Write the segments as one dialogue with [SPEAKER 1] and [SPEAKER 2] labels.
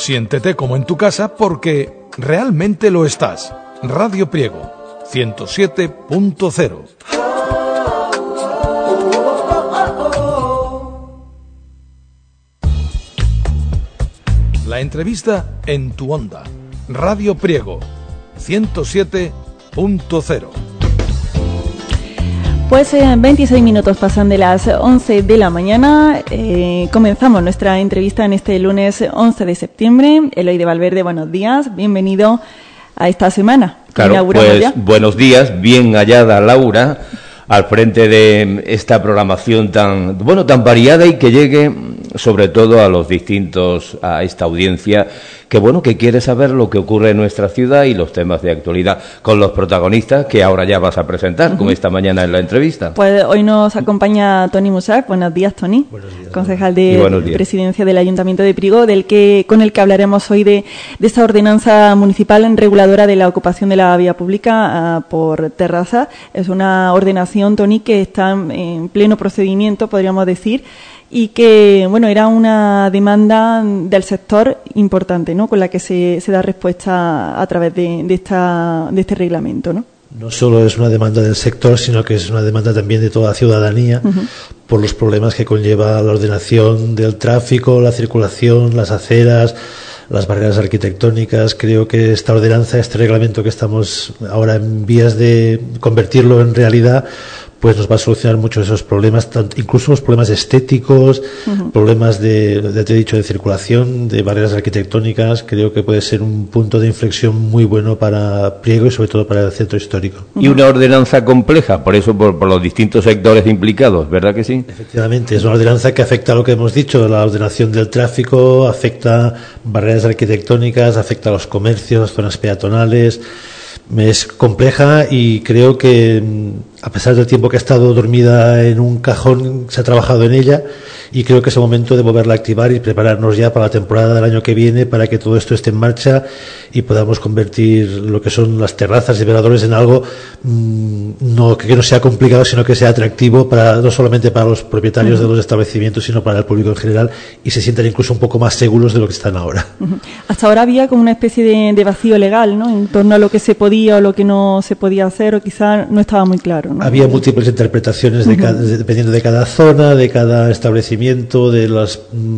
[SPEAKER 1] Siéntete como en tu casa porque realmente lo estás. Radio Priego, 107.0. La entrevista en tu onda. Radio Priego, 107.0.
[SPEAKER 2] Pues 26 minutos pasan de las 11 de la mañana. Comenzamos nuestra entrevista en este lunes 11 de septiembre. Eloy de Valverde, buenos días. Bienvenido a esta semana.
[SPEAKER 3] Claro, pues buenos días. Bien hallada Laura al frente de esta programación tan variada y que llegue sobre todo a esta audiencia que quiere saber lo que ocurre en nuestra ciudad y los temas de actualidad con los protagonistas que ahora ya vas a presentar, como esta mañana en la entrevista.
[SPEAKER 2] Pues hoy nos acompaña Toni Musac. Buenos días, Toni. Buenos días. Concejal de Presidencia del Ayuntamiento de Priego, con el que hablaremos hoy de esta ordenanza municipal reguladora de la ocupación de la vía pública por terrazas. Es una ordenación, Toni, que está en pleno procedimiento, podríamos decir, y que, era una demanda del sector importante, ¿no?, con la que se da respuesta a través de este reglamento, ¿no?
[SPEAKER 4] No solo es una demanda del sector, sino que es una demanda también de toda la ciudadanía, por los problemas que conlleva la ordenación del tráfico, la circulación, las aceras, las barreras arquitectónicas. Creo que esta ordenanza, este reglamento que estamos ahora en vías de convertirlo en realidad, pues nos va a solucionar muchos de esos problemas, incluso los problemas estéticos, problemas de circulación, de barreras arquitectónicas. Creo que puede ser un punto de inflexión muy bueno para Priego y sobre todo para el centro histórico.
[SPEAKER 3] Y una ordenanza compleja, por eso por los distintos sectores implicados, ¿verdad que sí? Efectivamente,
[SPEAKER 4] es una ordenanza que afecta a lo que hemos dicho, la ordenación del tráfico, afecta barreras arquitectónicas, afecta a los comercios, las zonas peatonales. Es compleja y creo que, a pesar del tiempo que ha estado dormida en un cajón, se ha trabajado en ella y creo que es el momento de volverla a activar y prepararnos ya para la temporada del año que viene para que todo esto esté en marcha y podamos convertir lo que son las terrazas y veladores en algo que no sea complicado, sino que sea atractivo no solamente para los propietarios de los establecimientos, sino para el público en general, y se sientan incluso un poco más seguros de lo que están ahora.
[SPEAKER 2] Hasta ahora había como una especie de vacío legal, ¿no?, en torno a lo que se podía o lo que no se podía hacer, o quizá no estaba muy claro, ¿no?
[SPEAKER 4] Había múltiples interpretaciones dependiendo de cada zona, de cada establecimiento, de las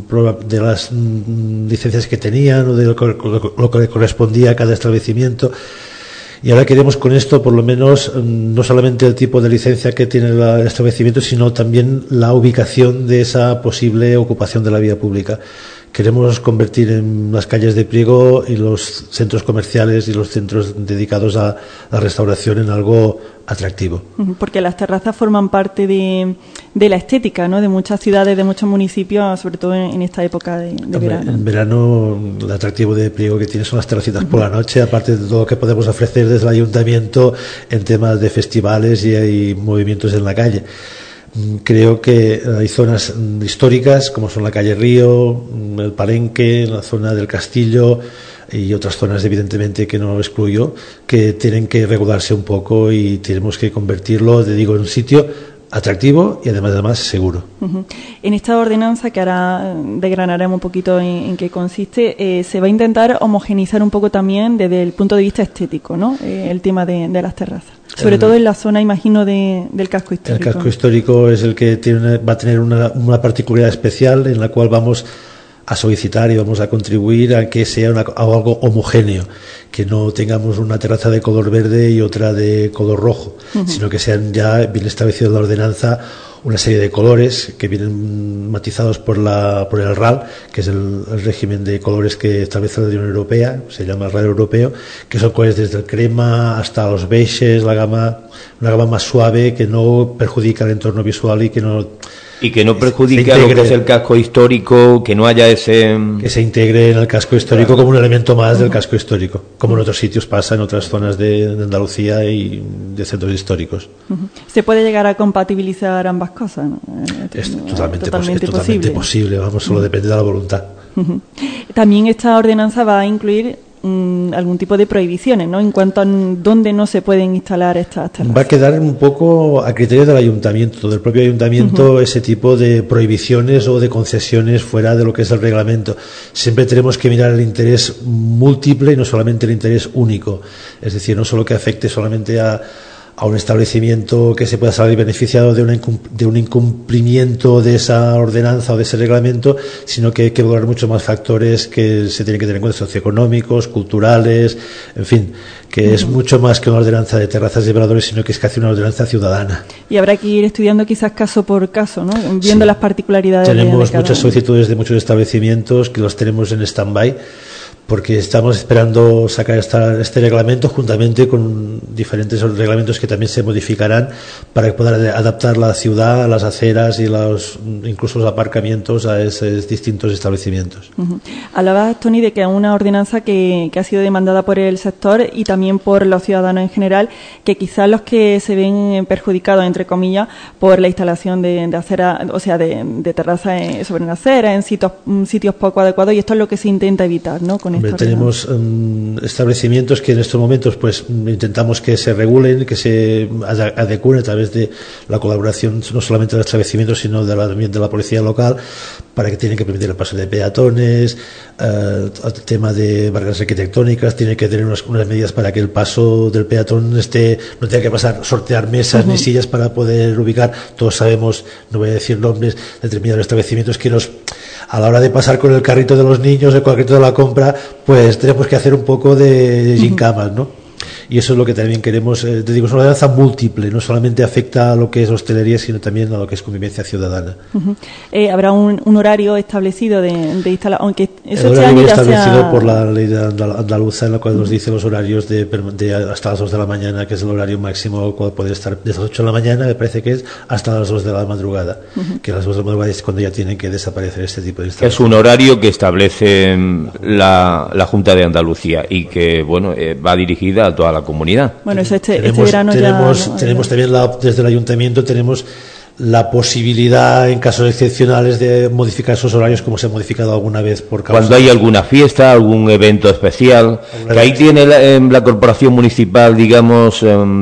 [SPEAKER 4] licencias que tenían o de lo que le correspondía a cada establecimiento. Y ahora queremos con esto, por lo menos, no solamente el tipo de licencia que tiene el establecimiento, sino también la ubicación de esa posible ocupación de la vía pública. Queremos convertir en las calles de Priego y los centros comerciales y los centros dedicados a la restauración en algo atractivo.
[SPEAKER 2] Porque las terrazas forman parte de la estética, ¿no?, de muchas ciudades, de muchos municipios, sobre todo en esta época de verano.
[SPEAKER 4] En verano, el atractivo de Priego que tiene son las terracitas por la noche, aparte de todo lo que podemos ofrecer desde el ayuntamiento en temas de festivales y hay movimientos en la calle. Creo que hay zonas históricas como son la calle Río, el Palenque, la zona del Castillo y otras zonas evidentemente que no excluyo, que tienen que regularse un poco y tenemos que convertirlo, en un sitio atractivo y además seguro.
[SPEAKER 2] En esta ordenanza, que ahora desgranaremos un poquito en qué consiste, se va a intentar homogeneizar un poco también desde el punto de vista estético, ¿no?, el tema de las terrazas. Sobre todo en la zona, imagino, del casco histórico.
[SPEAKER 4] El casco histórico es el que va a tener una particularidad especial en la cual vamos a solicitar y vamos a contribuir a que sea algo homogéneo, que no tengamos una terraza de color verde y otra de color rojo, sino que sean ya bien establecidos en la ordenanza una serie de colores que vienen matizados por el RAL, que es el régimen de colores que establece la Unión Europea, se llama el RAL europeo, que son colores desde el crema hasta los beiges, una gama más suave que no perjudica el entorno visual y que no perjudica lo que es el casco histórico, que no haya que se integre en el casco histórico como un elemento más del casco histórico, como en otros sitios pasa en otras zonas de Andalucía y de centros históricos.
[SPEAKER 2] ¿Se puede llegar a compatibilizar ambas cosas, ¿no?
[SPEAKER 4] Es totalmente posible, solo depende de la voluntad.
[SPEAKER 2] También esta ordenanza va a incluir algún tipo de prohibiciones, ¿no? En cuanto a dónde no se pueden instalar estas terrazas.
[SPEAKER 4] Va a quedar un poco a criterio del ayuntamiento, del propio ayuntamiento, ese tipo de prohibiciones o de concesiones fuera de lo que es el reglamento. Siempre tenemos que mirar el interés múltiple y no solamente el interés único. Es decir, no solo que afecte solamente a un establecimiento que se pueda salir beneficiado de un incumplimiento de esa ordenanza o de ese reglamento, sino que hay que valorar muchos más factores que se tienen que tener en cuenta, socioeconómicos, culturales, en fin, que es mucho más que una ordenanza de terrazas y veladores, sino que es casi una ordenanza ciudadana.
[SPEAKER 2] Y habrá que ir estudiando quizás caso por caso, ¿no? Viendo las particularidades.
[SPEAKER 4] Tenemos muchas solicitudes de muchos establecimientos que los tenemos en stand-by, porque estamos esperando sacar este reglamento juntamente con diferentes reglamentos que también se modificarán para poder adaptar la ciudad, las aceras y incluso los aparcamientos a esos distintos establecimientos.
[SPEAKER 2] Hablabas, Tony, de que es una ordenanza que ha sido demandada por el sector y también por los ciudadanos en general, que quizás los que se ven perjudicados, entre comillas, por la instalación de acera, o sea, de terrazas sobre una acera, en sitios poco adecuados, y esto es lo que se intenta evitar, ¿no?
[SPEAKER 4] Tenemos establecimientos que en estos momentos pues intentamos que se regulen, que se adecúen a través de la colaboración no solamente de los establecimientos sino también de la policía local, para que tienen que permitir el paso de peatones, el tema de barreras arquitectónicas, tiene que tener unas medidas para que el paso del peatón no tenga que sortear mesas ni sillas para poder ubicar. Todos sabemos, no voy a decir nombres, determinados establecimientos que a la hora de pasar con el carrito de los niños o con el carrito de la compra, pues tenemos que hacer un poco de gincamas, ¿no? Y eso es lo que también queremos, te digo, es una ordenanza múltiple, no solamente afecta a lo que es hostelería, sino también a lo que es convivencia ciudadana.
[SPEAKER 2] Habrá un horario establecido de instalar, aunque eso
[SPEAKER 4] el horario establecido por la ley de andaluza, en la cual nos dice los horarios de hasta las 2 de la mañana, que es el horario máximo, el cual puede estar desde las 8 de la mañana, me parece que es, hasta las 2 de la madrugada, que a las 2 de la madrugada es cuando ya tienen que desaparecer este tipo de instalaciones.
[SPEAKER 3] Es un horario que establece la Junta de Andalucía y que, bueno, va dirigida a toda la comunidad.
[SPEAKER 2] Bueno, eso este verano
[SPEAKER 4] tenemos también desde el ayuntamiento tenemos la posibilidad en casos excepcionales de modificar esos horarios, como se ha modificado alguna vez por causa
[SPEAKER 3] cuando hay alguna fiesta, algún evento especial, que ahí tiene la corporación municipal, digamos,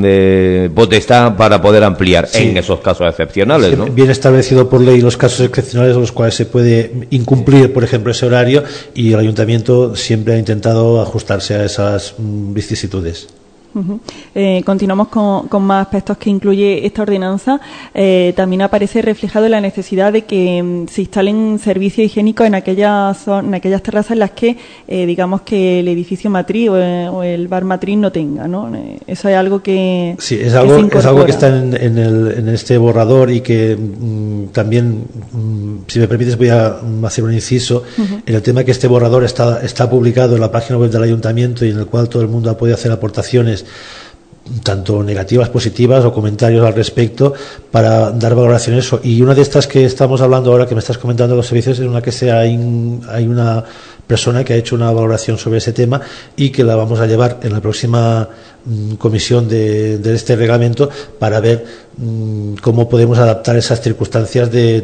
[SPEAKER 3] de potestad para poder ampliar en esos casos excepcionales, ¿no?
[SPEAKER 4] Bien establecido por ley los casos excepcionales en los cuales se puede incumplir, por ejemplo, ese horario, y el ayuntamiento siempre ha intentado ajustarse a esas vicisitudes.
[SPEAKER 2] Continuamos con más aspectos que incluye esta ordenanza. También aparece reflejado la necesidad de que se instalen servicios higiénicos en aquellas terrazas en las que digamos que el edificio matriz o el bar matriz no tenga, ¿no? Eso es algo que
[SPEAKER 4] es algo que está en este borrador y que también, si me permites, voy a hacer un inciso en el tema que este borrador está publicado en la página web del ayuntamiento y en el cual todo el mundo ha podido hacer aportaciones tanto negativas, positivas o comentarios al respecto para dar valoración a eso. Y una de estas que estamos hablando ahora, que me estás comentando, los servicios, es una que hay una persona que ha hecho una valoración sobre ese tema y que la vamos a llevar en la próxima comisión de este reglamento para ver cómo podemos adaptar esas circunstancias de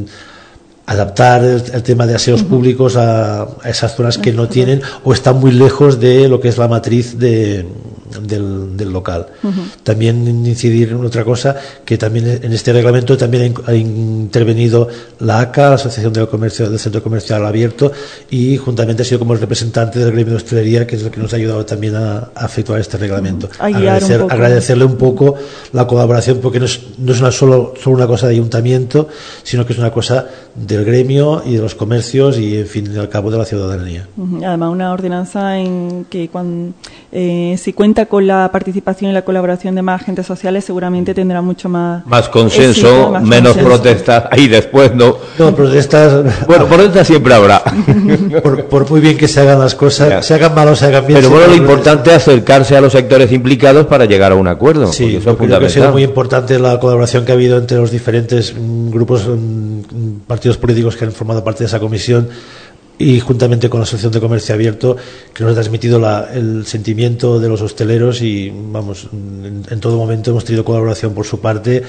[SPEAKER 4] adaptar el tema de aseos públicos a esas zonas que no tienen o están muy lejos de lo que es la matriz del local. También incidir en otra cosa, que también en este reglamento también ha intervenido la ACA, la Asociación del Centro Comercial Abierto, y juntamente ha sido como el representante del gremio de hostelería, que es el que nos ha ayudado también a efectuar este reglamento. Agradecerle un poco la colaboración, porque no es solo una cosa de ayuntamiento, sino que es una cosa del gremio y de los comercios y, en fin, al cabo de la ciudadanía.
[SPEAKER 2] Además, una ordenanza en que cuando si cuenta con la participación y la colaboración de más agentes sociales, seguramente tendrá mucho más
[SPEAKER 3] consenso, éxito, menos protestas. Ahí después no
[SPEAKER 4] protestas.
[SPEAKER 3] Bueno, protestas siempre habrá.
[SPEAKER 4] por muy bien que se hagan las cosas, se hagan mal o se hagan bien.
[SPEAKER 3] Pero bueno, lo importante es acercarse a los sectores implicados para llegar a un acuerdo.
[SPEAKER 4] Sí,
[SPEAKER 3] eso es
[SPEAKER 4] creo que ha sido muy importante la colaboración que ha habido entre los diferentes grupos, partidos políticos que han formado parte de esa comisión, y juntamente con la Asociación de Comercio Abierto, que nos ha transmitido el sentimiento de los hosteleros, y vamos, en todo momento hemos tenido colaboración por su parte,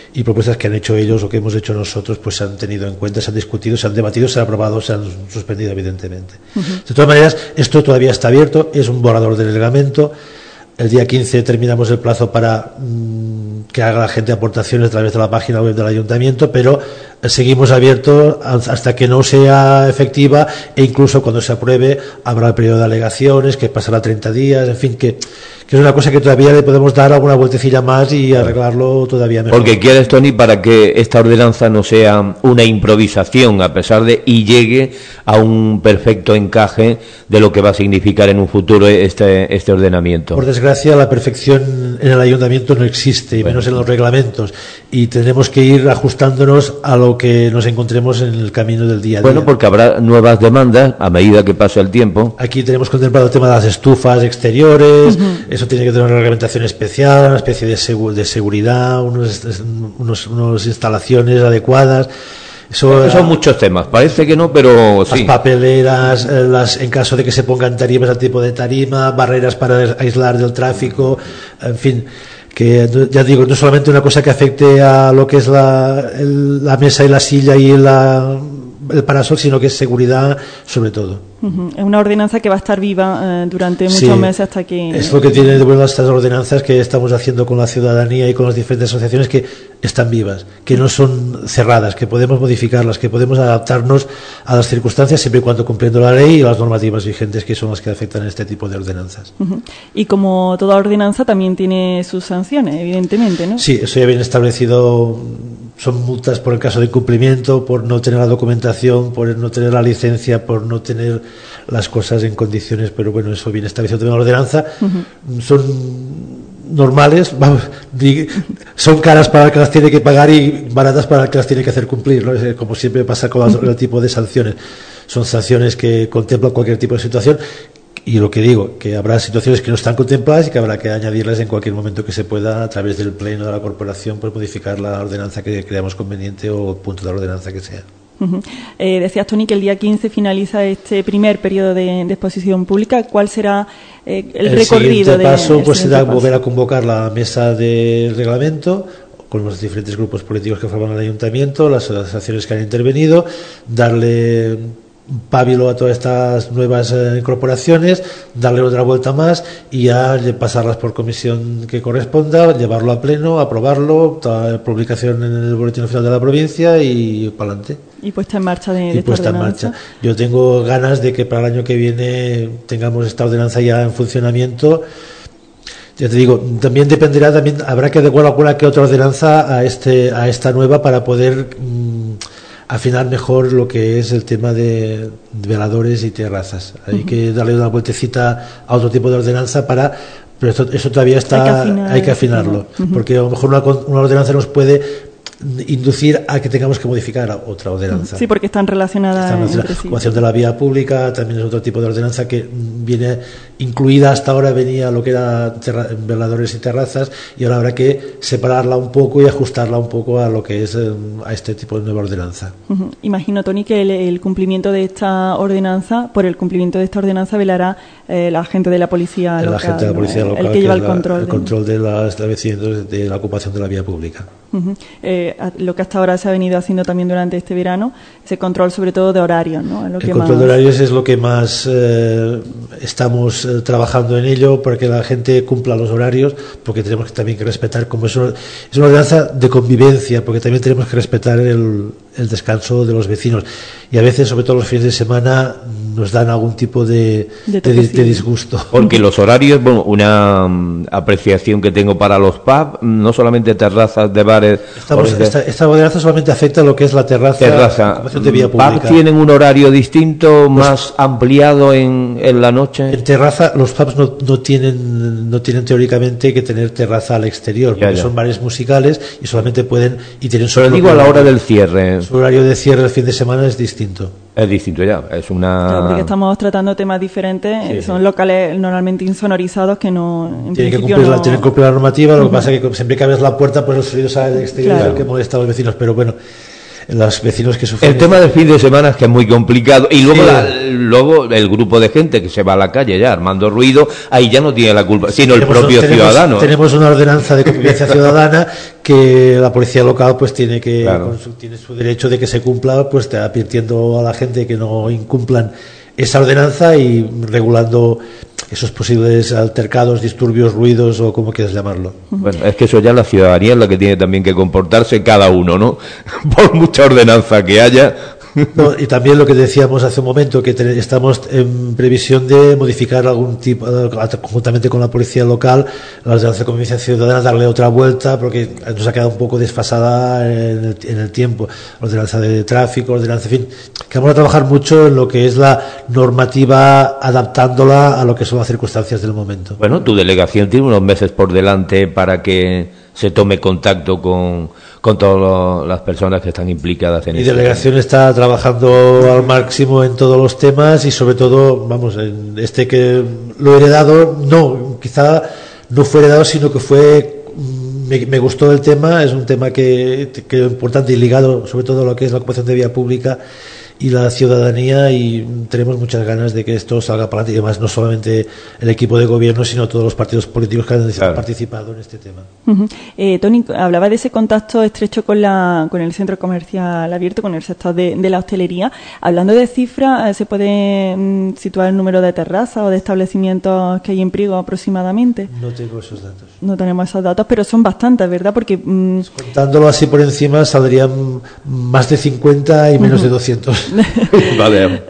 [SPEAKER 4] y propuestas que han hecho ellos o que hemos hecho nosotros pues se han tenido en cuenta, se han discutido, se han debatido, se han aprobado, se han suspendido evidentemente. De todas maneras, esto todavía está abierto, es un borrador del reglamento. El día 15 terminamos el plazo para que haga la gente aportaciones a través de la página web del ayuntamiento, pero seguimos abiertos hasta que no sea efectiva, e incluso cuando se apruebe habrá el periodo de alegaciones que pasará 30 días, en fin, que es una cosa que todavía le podemos dar alguna vueltecilla más y arreglarlo todavía mejor.
[SPEAKER 3] Porque quieres, Tony, para que esta ordenanza no sea una improvisación, a pesar de, y llegue a un perfecto encaje de lo que va a significar en un futuro este ordenamiento.
[SPEAKER 4] Por desgracia, la perfección en el ayuntamiento no existe, y menos en los reglamentos, y tenemos que ir ajustándonos a lo que nos encontremos en el camino del día a día.
[SPEAKER 3] Bueno, porque habrá nuevas demandas a medida que pase el tiempo.
[SPEAKER 4] Aquí tenemos contemplado el tema de las estufas exteriores. Eso tiene que tener una reglamentación especial, una especie de seguridad, unas instalaciones adecuadas.
[SPEAKER 3] Eso son muchos temas, parece que no, pero sí.
[SPEAKER 4] Las papeleras, en caso de que se pongan tarimas, al tipo de tarima, barreras para aislar del tráfico, en fin, que ya digo, no solamente una cosa que afecte a lo que es la mesa y la silla y el parasol, sino que es seguridad sobre todo.
[SPEAKER 2] Es una ordenanza que va a estar viva durante muchos meses hasta que...
[SPEAKER 4] Es lo que tiene de bueno estas ordenanzas que estamos haciendo con la ciudadanía y con las diferentes asociaciones, que están vivas, que no son cerradas, que podemos modificarlas, que podemos adaptarnos a las circunstancias siempre y cuando cumpliendo la ley y las normativas vigentes, que son las que afectan a este tipo de ordenanzas.
[SPEAKER 2] Y como toda ordenanza también tiene sus sanciones, evidentemente, ¿no?
[SPEAKER 4] Sí, eso ya viene establecido. Son multas por el caso de incumplimiento, por no tener la documentación, por no tener la licencia, por no tener las cosas en condiciones, pero bueno, eso viene establecido en la ordenanza. Son normales, son caras para el que las tiene que pagar y baratas para el que las tiene que hacer cumplir, ¿no? Como siempre pasa con el tipo de sanciones. Son sanciones que contemplan cualquier tipo de situación. Y lo que digo, que habrá situaciones que no están contempladas y que habrá que añadirlas en cualquier momento que se pueda, a través del pleno de la corporación, pues modificar la ordenanza que creamos conveniente o el punto de la ordenanza que sea.
[SPEAKER 2] Decías, Tony, que el día 15 finaliza este primer periodo de exposición pública. ¿Cuál será el recorrido?
[SPEAKER 4] El paso pues será volver a convocar la mesa de reglamento con los diferentes grupos políticos que forman el ayuntamiento, las asociaciones que han intervenido, darle pábilo a todas estas nuevas incorporaciones, darle otra vuelta más y ya pasarlas por comisión que corresponda, llevarlo a pleno, aprobarlo, publicación en el boletín oficial de la provincia y para adelante.
[SPEAKER 2] Y puesta en marcha de esta ordenanza.
[SPEAKER 4] Yo tengo ganas de que para el año que viene tengamos esta ordenanza ya en funcionamiento. Ya te digo, también dependerá, habrá que adecuar alguna que otra ordenanza a esta nueva para poder afinar mejor lo que es el tema de veladores y terrazas. Hay que darle una vueltecita a otro tipo de ordenanza pero eso todavía hay que afinarlo, porque a lo mejor una ordenanza nos puede inducir a que tengamos que modificar otra ordenanza.
[SPEAKER 2] Sí, porque están relacionadas entre sí.
[SPEAKER 4] Ocupación de la vía pública también es otro tipo de ordenanza que viene incluida. Hasta ahora venía lo que era veladores y terrazas, y ahora habrá que separarla un poco y ajustarla un poco a lo que es a este tipo de nueva ordenanza.
[SPEAKER 2] Imagino, Tony, que el cumplimiento de esta ordenanza, por el cumplimiento de esta ordenanza velará la gente de la policía local,
[SPEAKER 4] gente de la policía local,
[SPEAKER 2] el que lleva el control
[SPEAKER 4] de los establecimientos de la ocupación de la vía pública.
[SPEAKER 2] Lo que hasta ahora se ha venido haciendo también durante este verano, ese control sobre todo de horarios, ¿no?
[SPEAKER 4] El control de horarios es lo que más estamos trabajando en ello, para que la gente cumpla los horarios, porque tenemos también que respetar, como es una ordenanza de convivencia, porque también tenemos que respetar el descanso de los vecinos, y a veces, sobre todo los fines de semana, nos dan algún tipo de disgusto.
[SPEAKER 3] Porque los horarios, bueno, una apreciación que tengo para los pubs, no solamente terrazas de bares.
[SPEAKER 4] Esta ordenanza solamente afecta a lo que es la terraza de vía pública.
[SPEAKER 3] ¿Pubs tienen un horario distinto, más ampliado en la noche?
[SPEAKER 4] En terraza, los pubs no tienen teóricamente que tener terraza al exterior, porque son bares musicales y solamente pueden, y tienen solo.
[SPEAKER 3] Digo, a la hora del cierre.
[SPEAKER 4] Su horario de cierre el fin de semana es distinto.
[SPEAKER 3] Es distinto ya, es una...
[SPEAKER 2] Claro, porque estamos tratando temas diferentes, son locales normalmente insonorizados que no...
[SPEAKER 4] Tienen que cumplir la normativa, lo que pasa es que siempre que abres la puerta, pues el sonido sale del exterior, que molesta a los vecinos, pero bueno, los vecinos que sufren.
[SPEAKER 3] El tema del fin de semana es que es muy complicado. Y luego, luego el grupo de gente que se va a la calle ya armando ruido, ahí ya no tiene la culpa, sino el propio ciudadano.
[SPEAKER 4] Tenemos una ordenanza de convivencia ciudadana que la policía local pues tiene que tiene su derecho de que se cumpla, pues advirtiendo a la gente que no incumplan esa ordenanza y regulando esos posibles altercados, disturbios, ruidos o como quieras llamarlo.
[SPEAKER 3] Bueno, es que eso ya la ciudadanía es la que tiene también que comportarse cada uno, ¿no? Por mucha ordenanza que haya.
[SPEAKER 4] No, y también lo que decíamos hace un momento, que estamos en previsión de modificar algún tipo, conjuntamente con la policía local, la ordenanza de convivencia ciudadana, darle otra vuelta, porque nos ha quedado un poco desfasada en el tiempo. Ordenanza de tráfico, ordenanza, en fin, que vamos a trabajar mucho en lo que es la normativa, adaptándola a lo que son las circunstancias del momento.
[SPEAKER 3] Bueno, tu delegación tiene unos meses por delante para que se tome contacto con todas las personas que están implicadas en eso.
[SPEAKER 4] Mi delegación está trabajando al máximo en todos los temas y sobre todo, vamos, en este que lo he heredado, quizá no fue heredado, sino que me gustó el tema, es un tema que es importante y ligado sobre todo a lo que es la ocupación de vía pública y la ciudadanía, y tenemos muchas ganas de que esto salga para adelante, y además no solamente el equipo de gobierno, sino todos los partidos políticos que han participado en este tema.
[SPEAKER 2] Tony, hablaba de ese contacto estrecho con el centro comercial abierto, con el sector de la hostelería. Hablando de cifras, ¿se puede situar el número de terrazas o de establecimientos que hay en Priego aproximadamente?
[SPEAKER 4] No tengo esos datos.
[SPEAKER 2] No tenemos esos datos, pero son bastantes, ¿verdad? Porque
[SPEAKER 4] contándolo así por encima saldrían más de 50 y menos de 200.
[SPEAKER 3] Vale.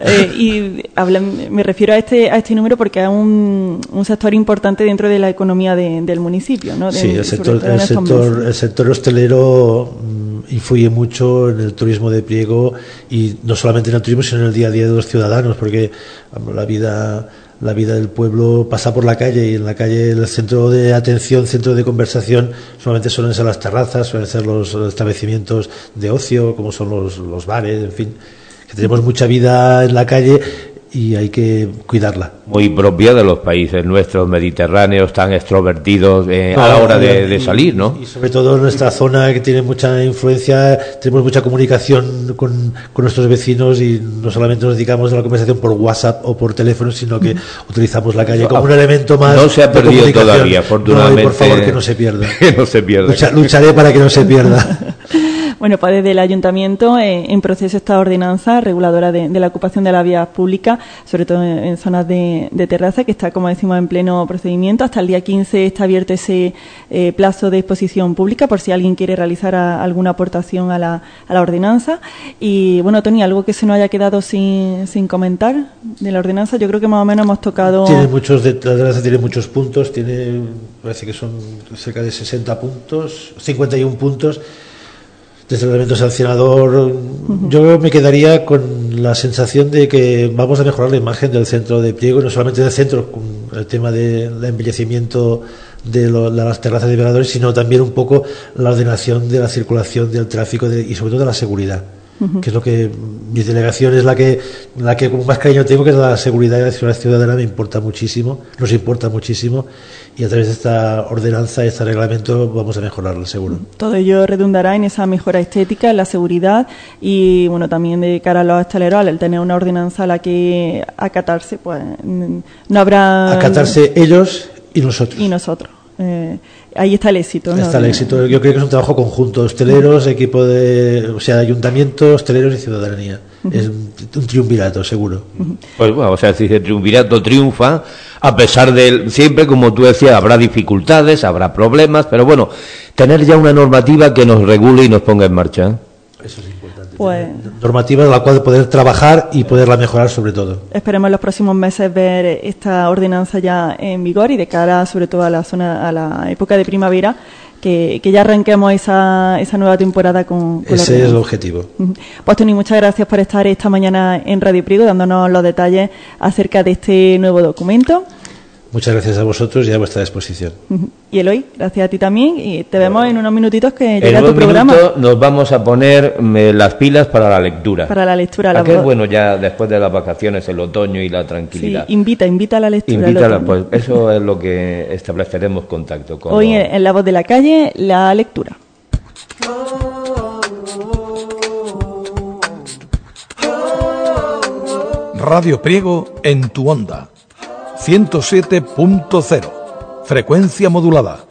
[SPEAKER 2] Me refiero a este número porque es un sector importante dentro de la economía del municipio, ¿no?
[SPEAKER 4] Sí, el sector hostelero influye mucho en el turismo de Priego, y no solamente en el turismo, sino en el día a día de los ciudadanos, porque la vida del pueblo pasa por la calle, y en la calle el centro de atención, centro de conversación, solamente suelen ser las terrazas, suelen ser los establecimientos de ocio, como son los bares, en fin, que tenemos mucha vida en la calle y hay que cuidarla.
[SPEAKER 3] Muy propia de los países nuestros mediterráneos, tan extrovertidos a la hora de salir, ¿no?
[SPEAKER 4] Y sobre todo en nuestra zona, que tiene mucha influencia, tenemos mucha comunicación con nuestros vecinos, y no solamente nos dedicamos a la conversación por WhatsApp o por teléfono, sino que utilizamos la calle como un elemento más.
[SPEAKER 3] No se ha perdido todavía, afortunadamente.
[SPEAKER 4] No, por favor, que no se pierda.
[SPEAKER 3] Que no se pierda.
[SPEAKER 4] Lucharé para que no se pierda.
[SPEAKER 2] Bueno, pues desde el Ayuntamiento en proceso esta ordenanza reguladora de la ocupación de las vías públicas, sobre todo en zonas de terraza, que está, como decimos, en pleno procedimiento. Hasta el día 15 está abierto ese plazo de exposición pública por si alguien quiere realizar alguna aportación a la ordenanza. Y bueno, Tony, algo que se nos haya quedado sin comentar de la ordenanza, yo creo que más o menos hemos tocado.
[SPEAKER 4] La ordenanza tiene muchos puntos, parece que son cerca de 60 puntos, 51 puntos. Desde el elemento sancionador, yo me quedaría con la sensación de que vamos a mejorar la imagen del centro de Priego, no solamente del centro, con el tema del embellecimiento de las terrazas de veladores, sino también un poco la ordenación de la circulación del tráfico y sobre todo de la seguridad, que es lo que mi delegación es la que con más cariño tengo, que es la seguridad y la seguridad ciudadana. Nos importa muchísimo, y a través de esta ordenanza, este reglamento, vamos a mejorarlo, seguro.
[SPEAKER 2] Todo ello redundará en esa mejora estética, en la seguridad, y bueno, también de cara a los hosteleros, al tener una ordenanza a la que acatarse, pues no habrá.
[SPEAKER 4] Acatarse ellos y nosotros.
[SPEAKER 2] Ahí está el éxito, ¿no?
[SPEAKER 4] Está el éxito. Yo creo que es un trabajo conjunto, hosteleros, equipo ayuntamiento, hosteleros y ciudadanía. Es un triunvirato, seguro.
[SPEAKER 3] Pues bueno, o sea, si el triunvirato triunfa, a pesar de siempre, como tú decías, habrá dificultades, habrá problemas, pero bueno, tener ya una normativa que nos regule y nos ponga en marcha.
[SPEAKER 4] Eso es importante. Normativa en la cual poder trabajar y poderla mejorar, sobre todo.
[SPEAKER 2] Esperemos en los próximos meses ver esta ordenanza ya en vigor, y de cara sobre todo a la época de primavera, que ya arranquemos esa nueva temporada con
[SPEAKER 4] ese es el objetivo.
[SPEAKER 2] Pues Tony, muchas gracias por estar esta mañana en Radio Priego dándonos los detalles acerca de este nuevo documento.
[SPEAKER 4] Muchas gracias a vosotros y a vuestra disposición.
[SPEAKER 2] Y Eloy, gracias a ti también, y te vemos en unos minutitos que llega tu programa.
[SPEAKER 3] En unos minutos nos vamos a poner las pilas para la lectura.
[SPEAKER 2] Para la lectura.
[SPEAKER 3] ¿A qué es bueno ya después de las vacaciones, el otoño y la tranquilidad?
[SPEAKER 2] Sí, invita a la lectura.
[SPEAKER 3] Invítala, pues eso es lo que estableceremos contacto con.
[SPEAKER 2] Hoy en La Voz de la Calle, la lectura.
[SPEAKER 1] Radio Priego en tu onda. 107.0, frecuencia modulada.